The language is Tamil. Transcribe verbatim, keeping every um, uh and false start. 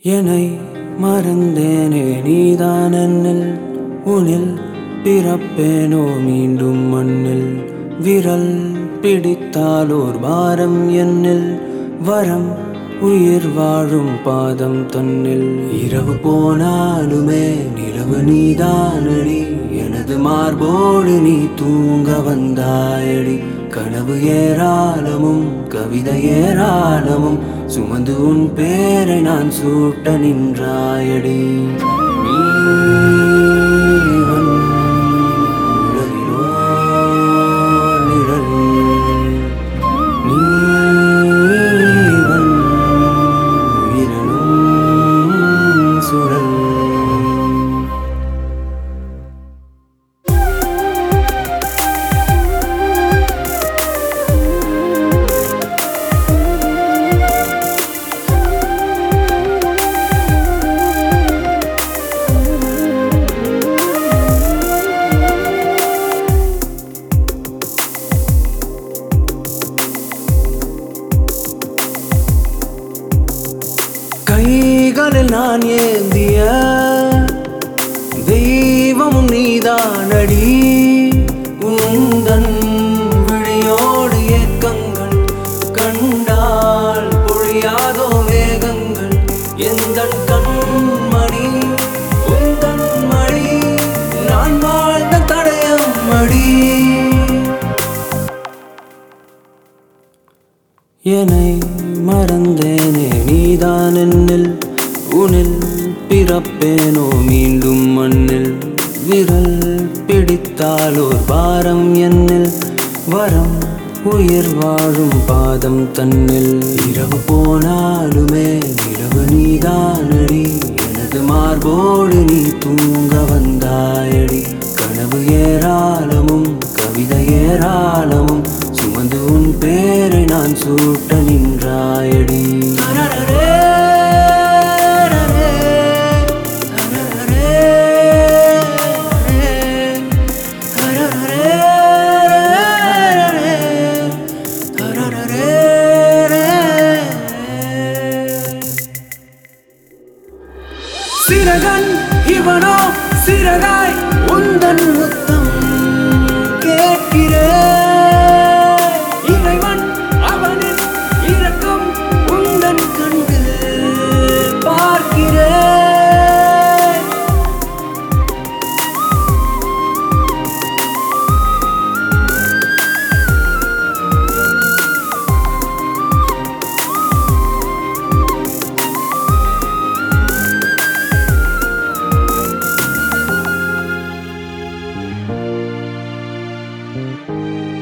என்னை மறந்தேனே நீதான் என்னில் உனில் பிறப்பேனோ மீண்டும் மண்ணில் விரல் பிடித்தாலோர் பாரம் என்னில் வரம் உயிர் வாழும் பாதம் தன்னில் இரவு போனாலுமே நிலவு நீதானடி எனது மார்போடு நீ தூங்க வந்தாயடி கனவு ஏராளமும் கவிதை ஏராளமும் சுமந்து உன் பேரை நான் சூட்ட நின்றாயடி நீவன் உலகிலோ நிழல் நீவன் உயிரினும் சுழல் கைகளில் நான் ஏந்திய தெய்வமும் நீதானடி உந்தன் விழியோடு ஏக்கங்கள் கண்டால் பொழியாதோ வேகங்கள் எந்தன் கண்மணி உந்தன் மணி நான் வாழ்ந்த தடயம் மடி என்னை மறந்தேனே நீதான் என்னில் உனில் பிறப்பேனோ மீண்டும் மண்ணில் விரல் பிடித்தாலோர் பாரம் என்னில் வரம் உயிர் வாழும் பாதம் தன்னில் இரவு போனாலுமே நிலவு நீதானடி எனது மார்போடு நீ தூங்க வந்தாயடி கனவு ஏராளமும் கவிதை ஏராளமும் சுமந்து உன் பேரை நான் சூட்ட நின்றாயடி சிறகன் இவனோ சிறகாய் உந்தன் முத்தம் கேட்கிறேன் இறைவன் அவனின் இரக்கம் உந்தன் கண்கள் பார்க்கிறேன் Thank you.